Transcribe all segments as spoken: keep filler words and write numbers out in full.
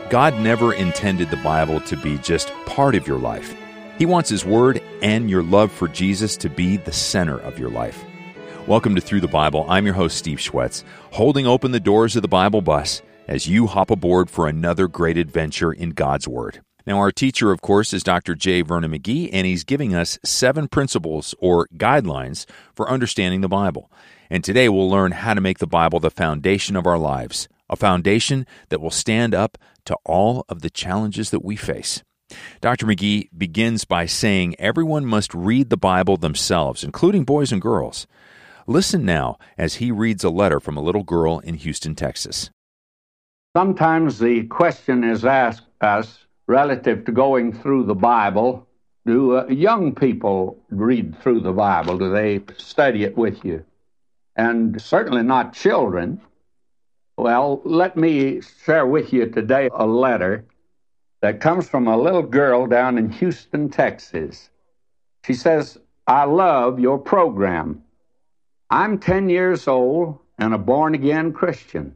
God never intended the Bible to be just part of your life. He wants His Word and your love for Jesus to be the center of your life. Welcome to Through the Bible. I'm your host, Steve Schwetz, holding open the doors of the Bible bus as you hop aboard for another great adventure in God's Word. Now, our teacher, of course, is Doctor J. Vernon McGee, and he's giving us seven principles or guidelines for understanding the Bible. And today we'll learn how to make the Bible the foundation of our lives, a foundation that will stand up to all of the challenges that we face. Doctor McGee begins by saying everyone must read the Bible themselves, including boys and girls. Listen now as he reads a letter from a little girl in Houston, Texas. Sometimes the question is asked us relative to going through the Bible, do uh, young people read through the Bible? Do they study it with you? And certainly not children. Well, let me share with you today a letter that comes from a little girl down in Houston, Texas. She says, I love your program. I'm ten years old and a born-again Christian.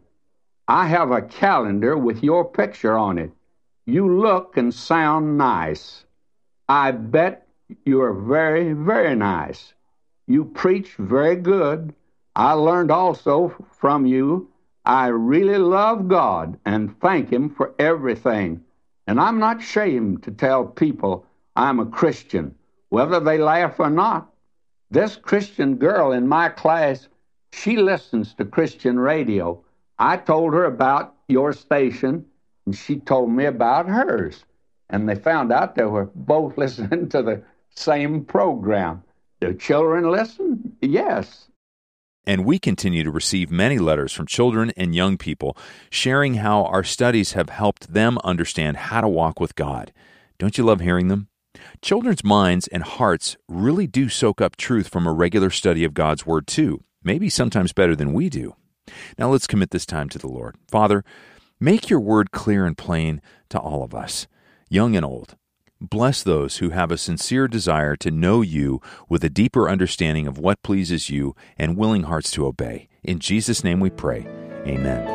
I have a calendar with your picture on it. You look and sound nice. I bet you're very, very nice. You preach very good. I learned also from you. I really love God and thank Him for everything. And I'm not ashamed to tell people I'm a Christian, whether they laugh or not. This Christian girl in my class, she listens to Christian radio. I told her about your station, and she told me about hers. And they found out they were both listening to the same program. Do children listen? Yes. And we continue to receive many letters from children and young people sharing how our studies have helped them understand how to walk with God. Don't you love hearing them? Children's minds and hearts really do soak up truth from a regular study of God's Word too, maybe sometimes better than we do. Now let's commit this time to the Lord. Father, make your Word clear and plain to all of us, young and old. Bless those who have a sincere desire to know you with a deeper understanding of what pleases you and willing hearts to obey. In Jesus' name we pray. Amen.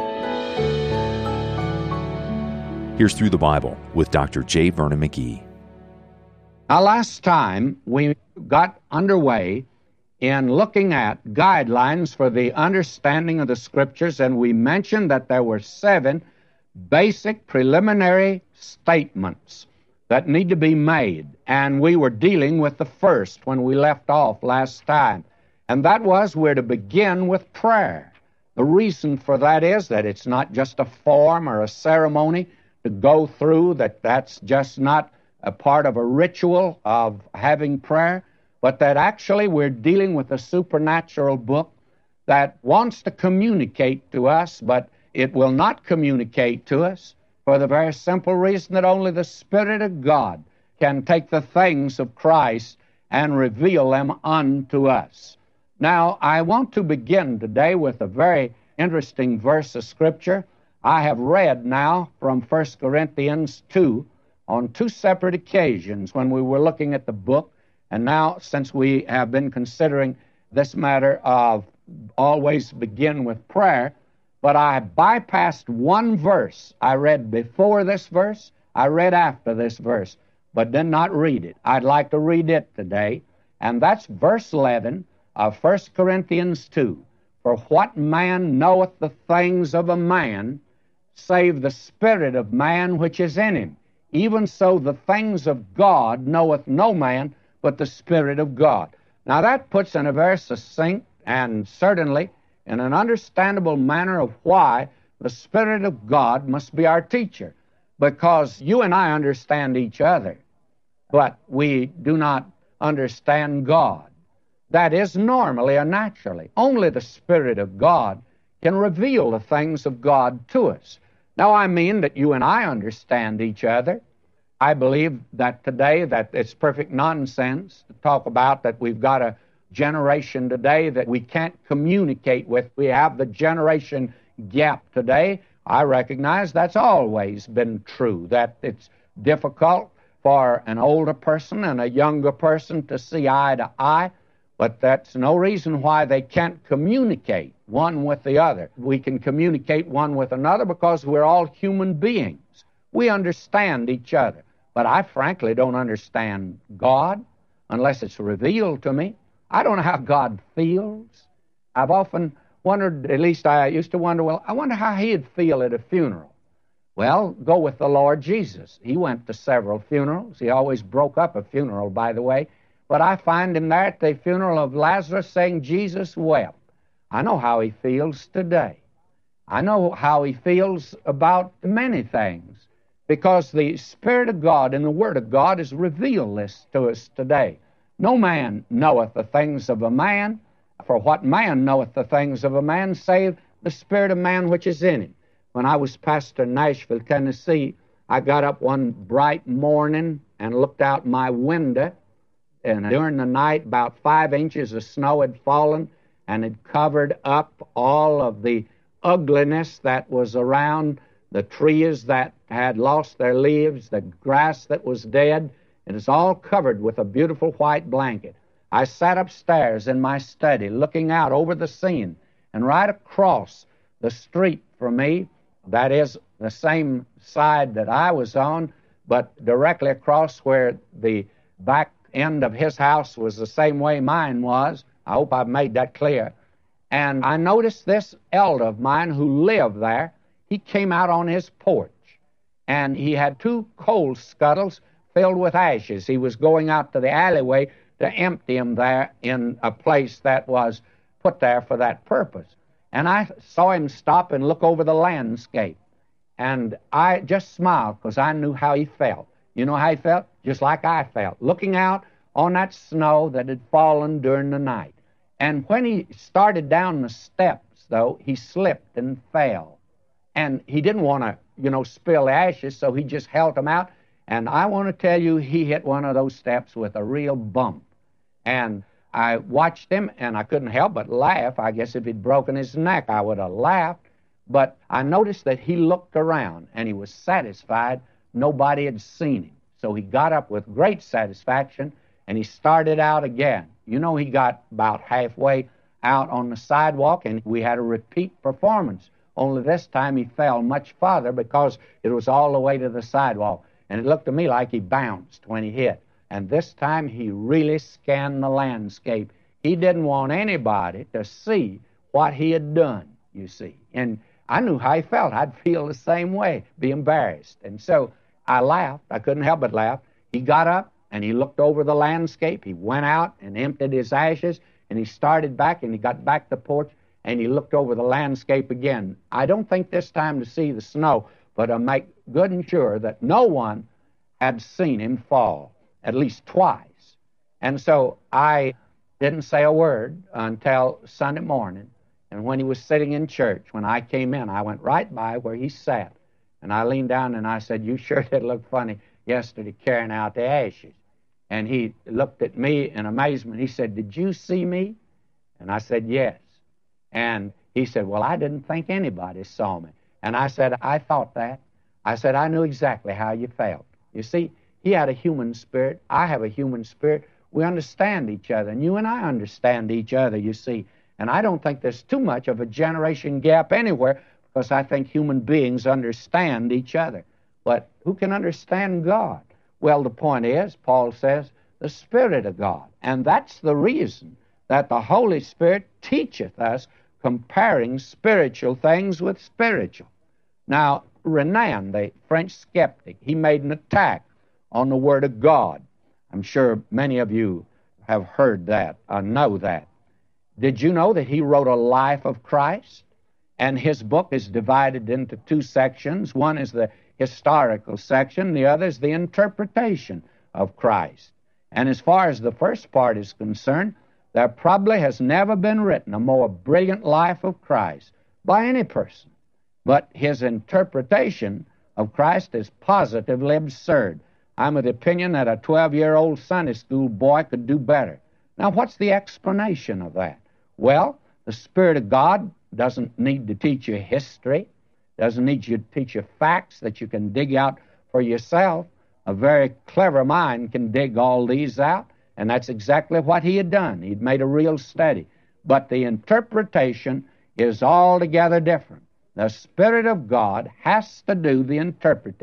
Here's Through the Bible with Doctor J. Vernon McGee. Now, last time we got underway in looking at guidelines for the understanding of the Scriptures, and we mentioned that there were seven basic preliminary statements that need to be made, and we were dealing with the first when we left off last time, and that was we're to begin with prayer. The reason for that is that it's not just a form or a ceremony to go through, that that's just not a part of a ritual of having prayer, but that actually we're dealing with a supernatural book that wants to communicate to us, but it will not communicate to us for the very simple reason that only the Spirit of God can take the things of Christ and reveal them unto us. Now, I want to begin today with a very interesting verse of Scripture. I have read now from First Corinthians two on two separate occasions when we were looking at the book, and now since we have been considering this matter of always begin with prayer, but I bypassed one verse. I read before this verse, I read after this verse, but did not read it. I'd like to read it today, and that's verse eleven of First Corinthians two. For what man knoweth the things of a man, save the spirit of man which is in him? Even so the things of God knoweth no man, but the Spirit of God. Now that puts in a very succinct and certainly in an understandable manner of why the Spirit of God must be our teacher. Because you and I understand each other, but we do not understand God. That is normally or naturally. Only the Spirit of God can reveal the things of God to us. Now I mean that you and I understand each other. I believe that today that it's perfect nonsense to talk about that we've got a generation today that we can't communicate with. We have the generation gap today. I recognize that's always been true, that it's difficult for an older person and a younger person to see eye to eye, but that's no reason why they can't communicate one with the other. We can communicate one with another because we're all human beings. We understand each other. But I frankly don't understand God unless it's revealed to me. I don't know how God feels. I've often wondered, at least I used to wonder, well, I wonder how he'd feel at a funeral. Well, go with the Lord Jesus. He went to several funerals. He always broke up a funeral, by the way. But I find him there at the funeral of Lazarus saying, Jesus wept. I know how he feels today. I know how he feels about many things, because the Spirit of God and the Word of God has revealed this to us today. No man knoweth the things of a man, for what man knoweth the things of a man, save the spirit of man which is in him. When I was pastor in Nashville, Tennessee, I got up one bright morning and looked out my window, and during the night about five inches of snow had fallen and had covered up all of the ugliness that was around, the trees that had lost their leaves, the grass that was dead. It was all covered with a beautiful white blanket. I sat upstairs in my study looking out over the scene, and right across the street from me, that is the same side that I was on, but directly across where the back end of his house was the same way mine was. I hope I've made that clear. And I noticed this elder of mine who lived there. He came out on his porch, and he had two coal scuttles filled with ashes. He was going out to the alleyway to empty them there in a place that was put there for that purpose. And I saw him stop and look over the landscape. And I just smiled because I knew how he felt. You know how he felt? Just like I felt, looking out on that snow that had fallen during the night. And when he started down the steps, though, he slipped and fell. And he didn't want to, you know, spill the ashes, so he just held them out. And I want to tell you, he hit one of those steps with a real bump. And I watched him, and I couldn't help but laugh. I guess if he'd broken his neck, I would have laughed. But I noticed that he looked around, and he was satisfied nobody had seen him. So he got up with great satisfaction, and he started out again. You know, he got about halfway out on the sidewalk, and we had a repeat performance. Only this time he fell much farther because it was all the way to the sidewalk. And it looked to me like he bounced when he hit. And this time he really scanned the landscape. He didn't want anybody to see what he had done, you see. And I knew how he felt. I'd feel the same way, be embarrassed. And so I laughed. I couldn't help but laugh. He got up and he looked over the landscape. He went out and emptied his ashes, and he started back, and he got back to the porch, and he looked over the landscape again. I don't think this time to see the snow, but to make good and sure that no one had seen him fall, at least twice. And so I didn't say a word until Sunday morning. And when he was sitting in church, when I came in, I went right by where he sat. And I leaned down and I said, "You sure did look funny yesterday carrying out the ashes." And he looked at me in amazement. He said, "Did you see me?" And I said, "Yes." And he said, "Well, I didn't think anybody saw me." And I said, "I thought that." I said, "I knew exactly how you felt." You see, he had a human spirit. I have a human spirit. We understand each other. And you and I understand each other, you see. And I don't think there's too much of a generation gap anywhere, because I think human beings understand each other. But who can understand God? Well, the point is, Paul says, the Spirit of God. And that's the reason that the Holy Spirit teacheth us comparing spiritual things with spiritual. Now, Renan, the French skeptic, he made an attack on the Word of God. I'm sure many of you have heard that, or know that. Did you know that he wrote a life of Christ? And his book is divided into two sections. One is the historical section, the other is the interpretation of Christ. And as far as the first part is concerned, there probably has never been written a more brilliant life of Christ by any person. But his interpretation of Christ is positively absurd. I'm of the opinion that a twelve-year-old Sunday school boy could do better. Now, what's the explanation of that? Well, the Spirit of God doesn't need to teach you history, doesn't need you to teach you facts that you can dig out for yourself. A very clever mind can dig all these out, and that's exactly what he had done. He'd made a real study. But the interpretation is altogether different. The Spirit of God has to do the interpreting,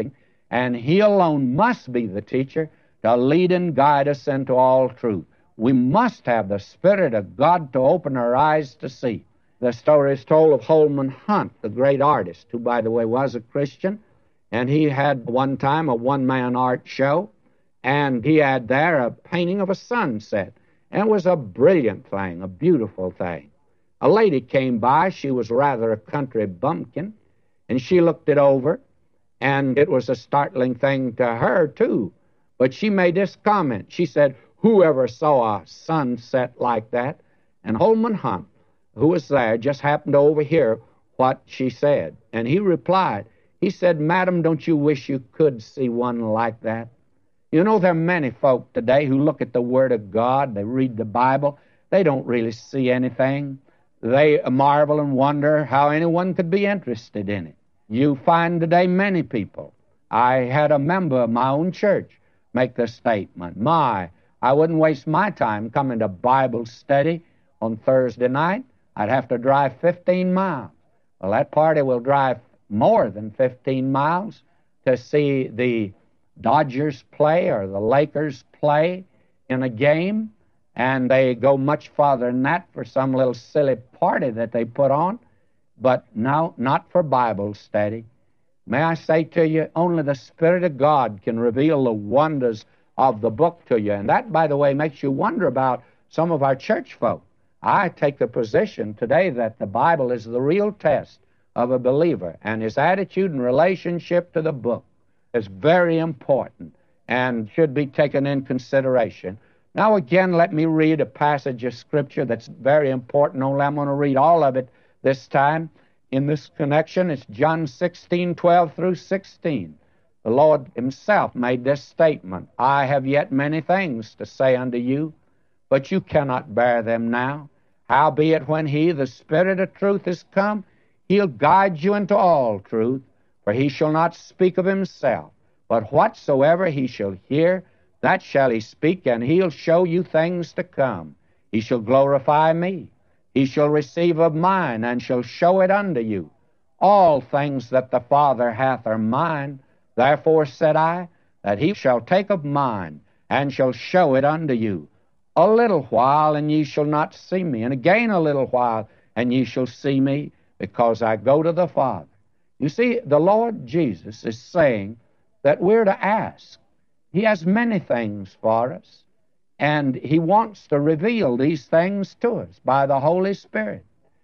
and He alone must be the teacher to lead and guide us into all truth. We must have the Spirit of God to open our eyes to see. The story is told of Holman Hunt, the great artist, who, by the way, was a Christian, and he had one time a one-man art show, and he had there a painting of a sunset, and it was a brilliant thing, a beautiful thing. A lady came by. She was rather a country bumpkin, and she looked it over, and it was a startling thing to her, too. But she made this comment. She said, "Whoever saw a sunset like that?" And Holman Hunt, who was there, just happened to overhear what she said. And he replied, he said, "Madam, don't you wish you could see one like that?" You know, there are many folk today who look at the Word of God, they read the Bible, they don't really see anything. They marvel and wonder how anyone could be interested in it. You find today many people. I had a member of my own church make the statement, "My, I wouldn't waste my time coming to Bible study on Thursday night. I'd have to drive fifteen miles. Well, that party will drive more than fifteen miles to see the Dodgers play or the Lakers play in a game, and they go much farther than that for some little silly party that they put on, but no, not for Bible study. May I say to you, only the Spirit of God can reveal the wonders of the book to you, and that, by the way, makes you wonder about some of our church folk. I take the position today that the Bible is the real test of a believer, and his attitude and relationship to the book is very important and should be taken in consideration. Now again, let me read a passage of Scripture that's very important, only I'm going to read all of it this time. In this connection, it's John sixteen, twelve through sixteen. The Lord Himself made this statement, "I have yet many things to say unto you, but you cannot bear them now. Howbeit, when He, the Spirit of truth, is come, He'll guide you into all truth, for He shall not speak of Himself, but whatsoever He shall hear, that shall He speak, and He'll show you things to come. He shall glorify me. He shall receive of mine, and shall show it unto you. All things that the Father hath are mine. Therefore said I, that He shall take of mine, and shall show it unto you. A little while, and ye shall not see me, and again a little while, and ye shall see me, because I go to the Father." You see, the Lord Jesus is saying that we're to ask. He has many things for us, and He wants to reveal these things to us by the Holy Spirit.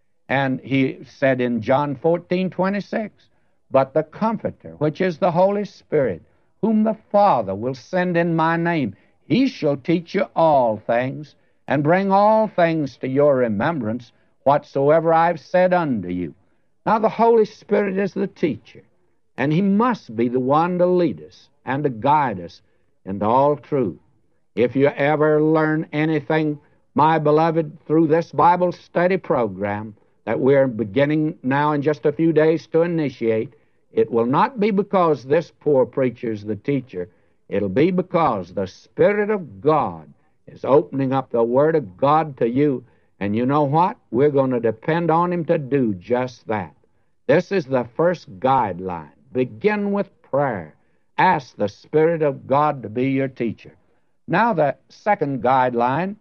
And He said in John fourteen, twenty-six, "But the Comforter, which is the Holy Spirit, whom the Father will send in my name, He shall teach you all things, and bring all things to your remembrance, whatsoever I've said unto you." Now the Holy Spirit is the teacher, and He must be the one to lead us and to guide us into all truth. If you ever learn anything, my beloved, through this Bible study program that we're beginning now in just a few days to initiate, it will not be because this poor preacher's the teacher. It'll be because the Spirit of God is opening up the Word of God to you. And you know what? We're going to depend on Him to do just that. This is the first guideline. Begin with prayer. Ask the Spirit of God to be your teacher. Now, the second guideline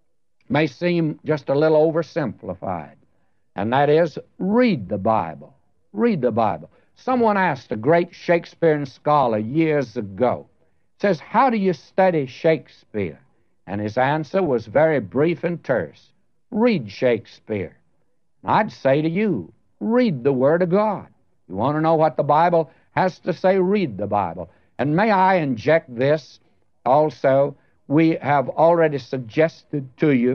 may seem just a little oversimplified, and that is read the Bible. Read the Bible. Someone asked a great Shakespearean scholar years ago, says, "How do you study Shakespeare?" And his answer was very brief and terse. Read Shakespeare. I'd say to you, read the Word of God. You want to know what the Bible has to say? Read the Bible. And may I inject this also? We have already suggested to you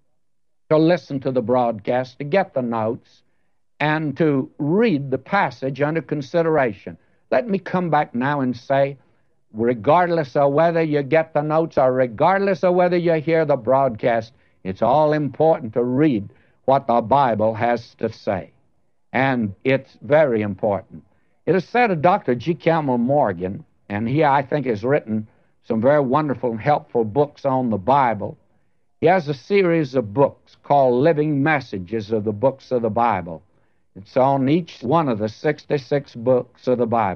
to listen to the broadcast, to get the notes, and to read the passage under consideration. Let me come back now and say, regardless of whether you get the notes or regardless of whether you hear the broadcast, it's all important to read what the Bible has to say. And it's very important. It is said of Doctor G. Campbell Morgan, and he, I think, has written some very wonderful and helpful books on the Bible. He has a series of books called Living Messages of the Books of the Bible. It's on each one of the sixty-six books of the Bible.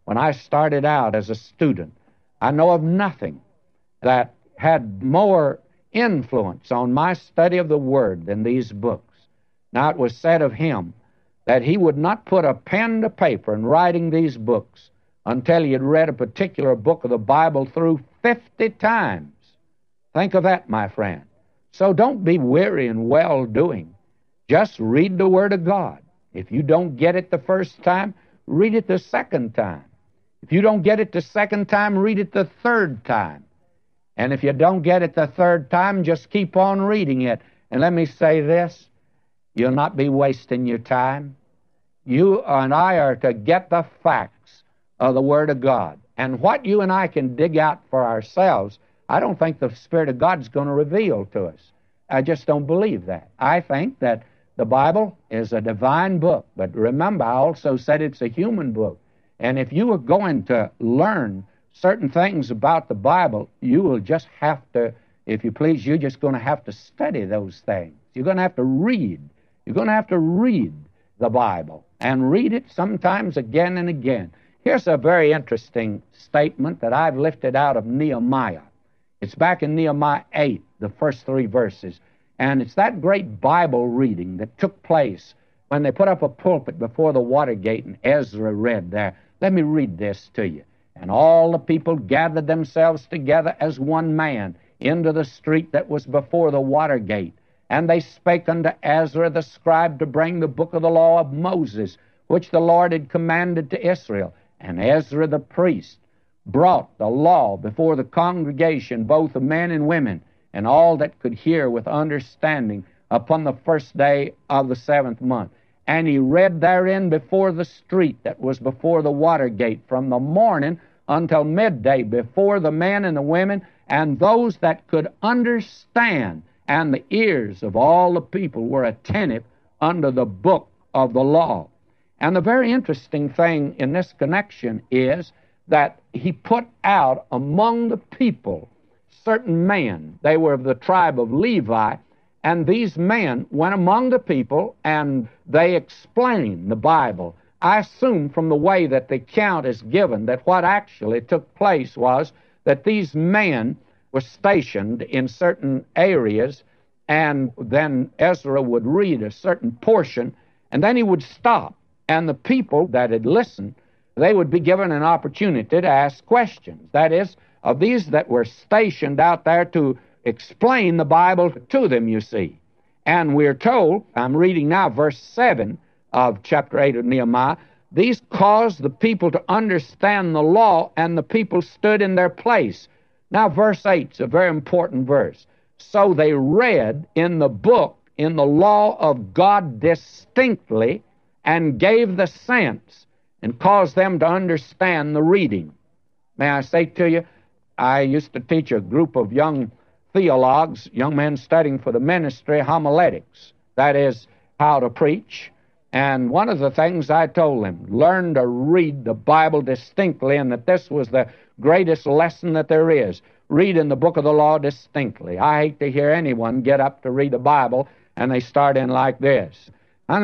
when I started out as a student. I know of nothing that had more influence on my study of the Word than these books. Now, it was said of him that he would not put a pen to paper in writing these books until he had read a particular book of the Bible through fifty times. Think of that, my friend. So don't be weary in well-doing. Just read the Word of God. If you don't get it the first time, read it the second time. If you don't get it the second time, read it the third time. And if you don't get it the third time, just keep on reading it. And let me say this, you'll not be wasting your time. You and I are to get the facts of the Word of God. And what you and I can dig out for ourselves, I don't think the Spirit of God's going to reveal to us. I just don't believe that. I think that the Bible is a divine book. But remember, I also said it's a human book. And if you are going to learn certain things about the Bible, you will just have to, if you please, you're just going to have to study those things. You're going to have to read. You're going to have to read the Bible and read it sometimes again and again. Here's a very interesting statement that I've lifted out of Nehemiah. It's back in Nehemiah eight, the first three verses. And it's that great Bible reading that took place when they put up a pulpit before the Watergate and Ezra read there. Let me read this to you. And all the people gathered themselves together as one man into the street that was before the Watergate. And they spake unto Ezra the scribe to bring the book of the law of Moses, which the Lord had commanded to Israel. And Ezra the priest brought the law before the congregation, both of men and women, and all that could hear with understanding, upon the first day of the seventh month. And he read therein before the street that was before the Watergate, from the morning until midday, before the men and the women, and those that could understand. And the ears of all the people were attentive unto the book of the law. And the very interesting thing in this connection is that he put out among the people certain men. They were of the tribe of Levi, and these men went among the people and they explained the Bible. I assume from the way that the account is given that what actually took place was that these men were stationed in certain areas, and then Ezra would read a certain portion, and then he would stop, and the people that had listened, they would be given an opportunity to ask questions. That is, of these that were stationed out there to explain the Bible to them, you see. And we're told, I'm reading now verse seven of chapter eight of Nehemiah, these caused the people to understand the law, and the people stood in their place. Now verse eight is a very important verse. So they read in the book, in the law of God distinctly, and gave the sense, and caused them to understand the reading. May I say to you, I used to teach a group of young theologues, young men studying for the ministry, homiletics. That is, how to preach. And one of the things I told them, learn to read the Bible distinctly, and that this was the greatest lesson that there is. Read in the book of the law distinctly. I hate to hear anyone get up to read the Bible, and they start in like this. You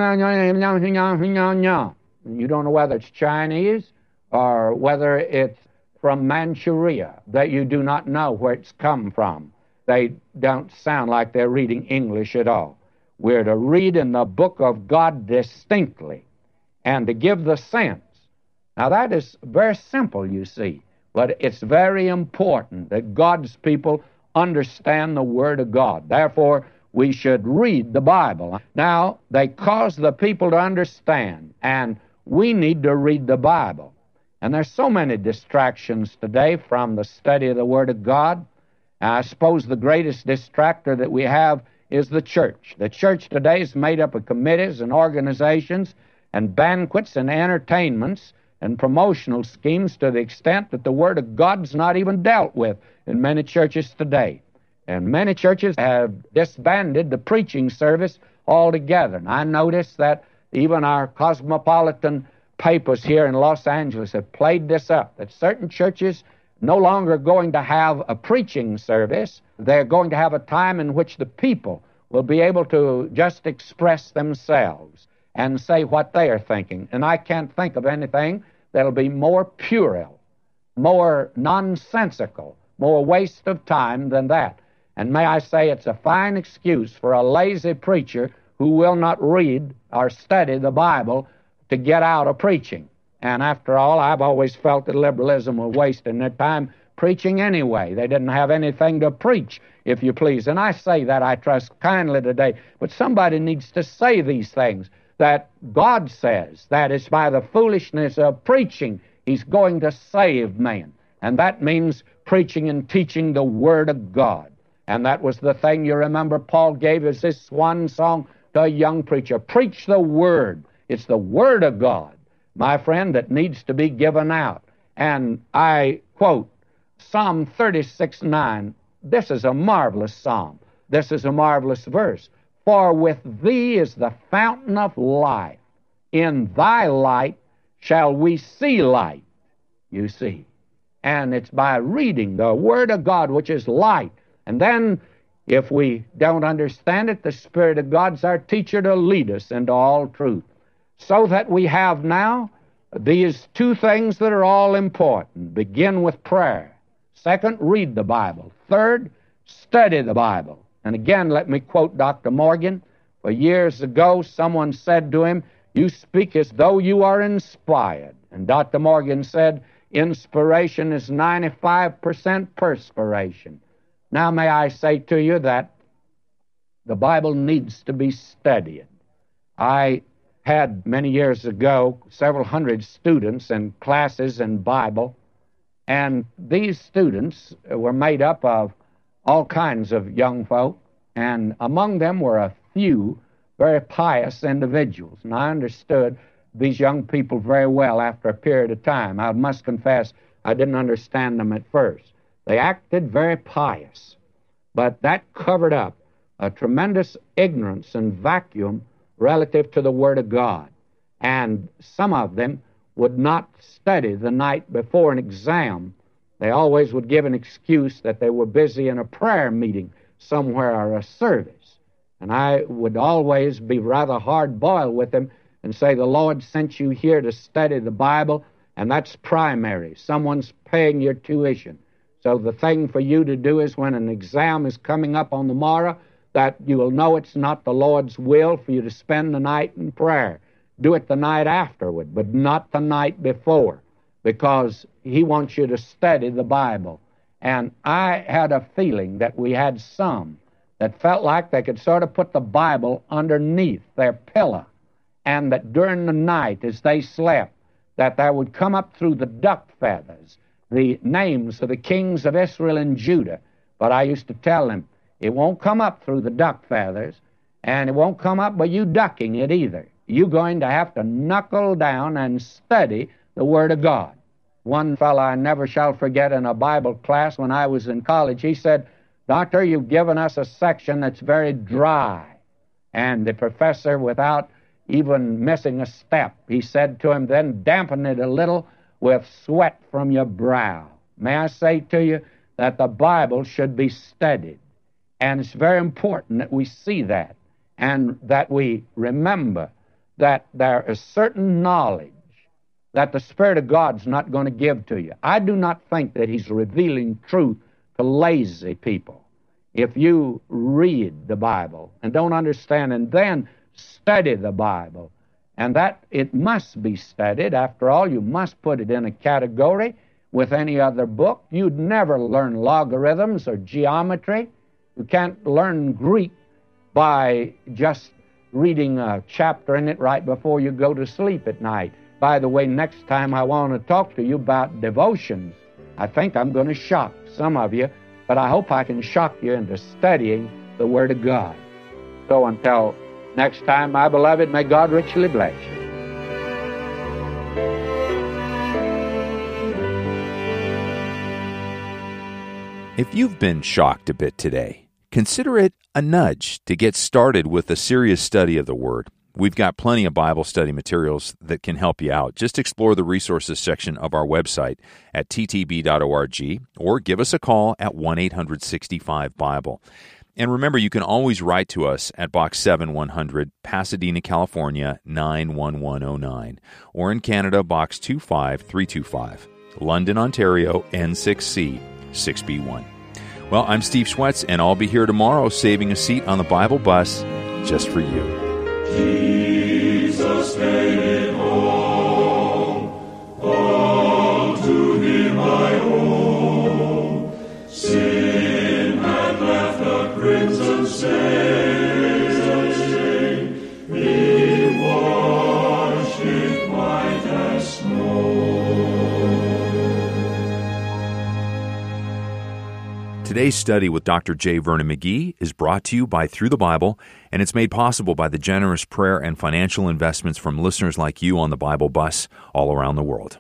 don't know whether it's Chinese or whether it's from Manchuria, that you do not know where it's come from. They don't sound like they're reading English at all. We're to read in the book of God distinctly and to give the sense. Now that is very simple, you see, but it's very important that God's people understand the Word of God. Therefore, we should read the Bible. Now, they cause the people to understand, and we need to read the Bible. And there's so many distractions today from the study of the Word of God. I suppose the greatest distractor that we have is the church. The church today is made up of committees and organizations and banquets and entertainments and promotional schemes to the extent that the Word of God's not even dealt with in many churches today. And many churches have disbanded the preaching service altogether. And I notice that even our cosmopolitan papers here in Los Angeles have played this up, that certain churches no longer going to have a preaching service. They're going to have a time in which the people will be able to just express themselves and say what they are thinking. And I can't think of anything that'll be more puerile, more nonsensical, more waste of time than that. And may I say, it's a fine excuse for a lazy preacher who will not read or study the Bible to get out of preaching. And after all, I've always felt that liberalism was wasting their time preaching anyway. They didn't have anything to preach, if you please. And I say that, I trust, kindly today. But somebody needs to say these things, that God says that it's by the foolishness of preaching He's going to save man. And that means preaching and teaching the Word of God. And that was the thing, you remember, Paul gave us this swan song to a young preacher. Preach the Word. It's the Word of God, my friend, that needs to be given out. And I quote Psalm thirty-six nine. This is a marvelous psalm. This is a marvelous verse. For with Thee is the fountain of life. In Thy light shall we see light, you see. And it's by reading the Word of God, which is light. And then, if we don't understand it, the Spirit of God's our teacher to lead us into all truth. So that we have now these two things that are all important. Begin with prayer. Second, read the Bible. Third, study the Bible. And again, let me quote Doctor Morgan. For years ago, someone said to him, "You speak as though you are inspired." And Doctor Morgan said, inspiration is ninety-five percent perspiration. Now, may I say to you that the Bible needs to be studied. I had many years ago several hundred students in classes in Bible, and these students were made up of all kinds of young folk, and among them were a few very pious individuals. And I understood these young people very well after a period of time. I must confess I didn't understand them at first. They acted very pious, but that covered up a tremendous ignorance and vacuum relative to the Word of God. And some of them would not study the night before an exam. They always would give an excuse that they were busy in a prayer meeting somewhere or a service. And I would always be rather hard-boiled with them and say, the Lord sent you here to study the Bible, and that's primary. Someone's paying your tuition. So the thing for you to do is when an exam is coming up on the morrow, that you will know it's not the Lord's will for you to spend the night in prayer. Do it the night afterward, but not the night before, because He wants you to study the Bible. And I had a feeling that we had some that felt like they could sort of put the Bible underneath their pillow, and that during the night as they slept, that there would come up through the duck feathers the names of the kings of Israel and Judah. But I used to tell them, it won't come up through the duck feathers, and it won't come up by you ducking it either. You're going to have to knuckle down and study the Word of God. One fellow I never shall forget in a Bible class when I was in college, he said, "Doctor, you've given us a section that's very dry." And the professor, without even missing a step, he said to him, "Then dampen it a little with sweat from your brow." May I say to you that the Bible should be studied. And it's very important that we see that, and that we remember that there is certain knowledge that the Spirit of God's not going to give to you. I do not think that He's revealing truth to lazy people. If you read the Bible and don't understand and then study the Bible, and that it must be studied. After all, you must put it in a category with any other book. You'd never learn logarithms or geometry. You can't learn Greek by just reading a chapter in it right before you go to sleep at night. By the way, next time I want to talk to you about devotions. I think I'm going to shock some of you, but I hope I can shock you into studying the Word of God. So until next time, my beloved, may God richly bless you. If you've been shocked a bit today, consider it a nudge to get started with a serious study of the Word. We've got plenty of Bible study materials that can help you out. Just explore the resources section of our website at t t b dot org or give us a call at one eight hundred sixty-five Bible. And remember, you can always write to us at Box seven one hundred, Pasadena, California, nine one one oh nine, or in Canada, Box two five three two five, London, Ontario, N six C six B one. Well, I'm Steve Schwetz, and I'll be here tomorrow saving a seat on the Bible bus just for you. Jesus paid it all, all to Him I owe. Sin had left a crimson stain, He washed it white as snow. Today's study with Doctor J. Vernon McGee is brought to you by Through the Bible, and it's made possible by the generous prayer and financial investments from listeners like you on the Bible bus all around the world.